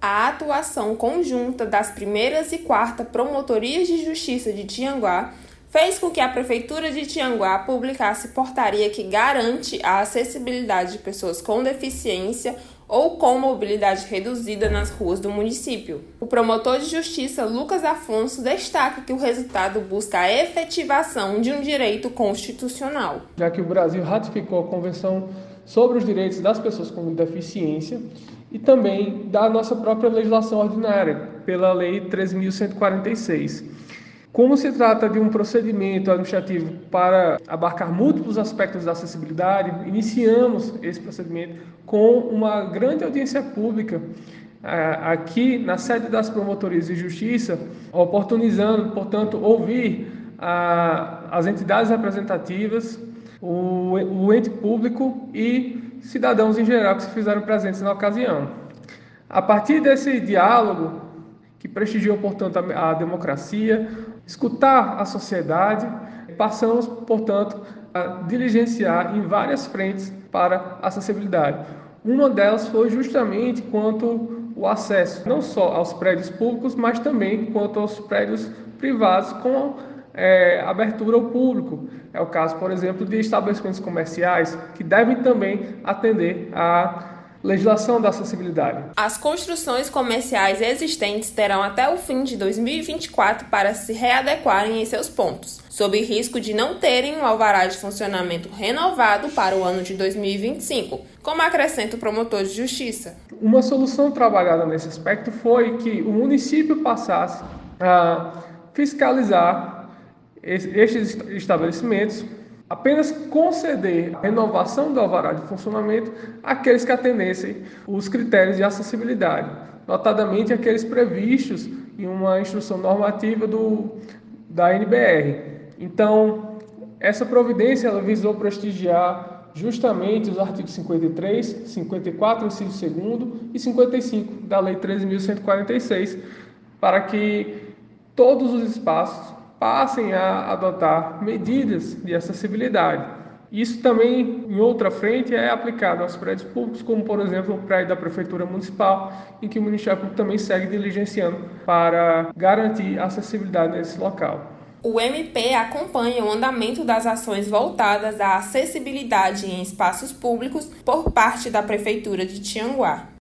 A atuação conjunta das primeira e quarta Promotorias de Justiça de Tianguá fez com que a Prefeitura de Tianguá publicasse portaria que garante a acessibilidade de pessoas com deficiência ou com mobilidade reduzida nas ruas do município. O promotor de justiça Lucas Afonso destaca que o resultado busca a efetivação de um direito constitucional. Já que o Brasil ratificou a Convenção sobre os Direitos das Pessoas com Deficiência e também da nossa própria legislação ordinária, pela Lei 13.146. Como se trata de um procedimento administrativo para abarcar múltiplos aspectos da acessibilidade, iniciamos esse procedimento com uma grande audiência pública aqui na sede das Promotorias de Justiça, oportunizando, portanto, ouvir as entidades representativas, o ente público e cidadãos em geral que se fizeram presentes na ocasião. A partir desse diálogo, que prestigiou, portanto, a democracia, escutar a sociedade, passamos, portanto, a diligenciar em várias frentes para a acessibilidade. Uma delas foi justamente quanto o acesso, não só aos prédios públicos, mas também quanto aos prédios privados com abertura ao público. É o caso, por exemplo, de estabelecimentos comerciais que devem também atender à legislação da acessibilidade. As construções comerciais existentes terão até o fim de 2024 para se readequarem em seus pontos, sob risco de não terem um alvará de funcionamento renovado para o ano de 2025, como acrescenta o promotor de justiça. Uma solução trabalhada nesse aspecto foi que o município passasse a fiscalizar estes estabelecimentos, apenas conceder a renovação do alvará de funcionamento àqueles que atendessem os critérios de acessibilidade, notadamente aqueles previstos em uma instrução normativa da NBR. Então, essa providência ela visou prestigiar justamente os artigos 53, 54, inciso 2º e 55 da Lei 13.146, para que todos os espaços passem a adotar medidas de acessibilidade. Isso também, em outra frente, é aplicado aos prédios públicos, como, por exemplo, o prédio da Prefeitura Municipal, em que o Ministério Público também segue diligenciando para garantir a acessibilidade nesse local. O MP acompanha o andamento das ações voltadas à acessibilidade em espaços públicos por parte da Prefeitura de Tianguá.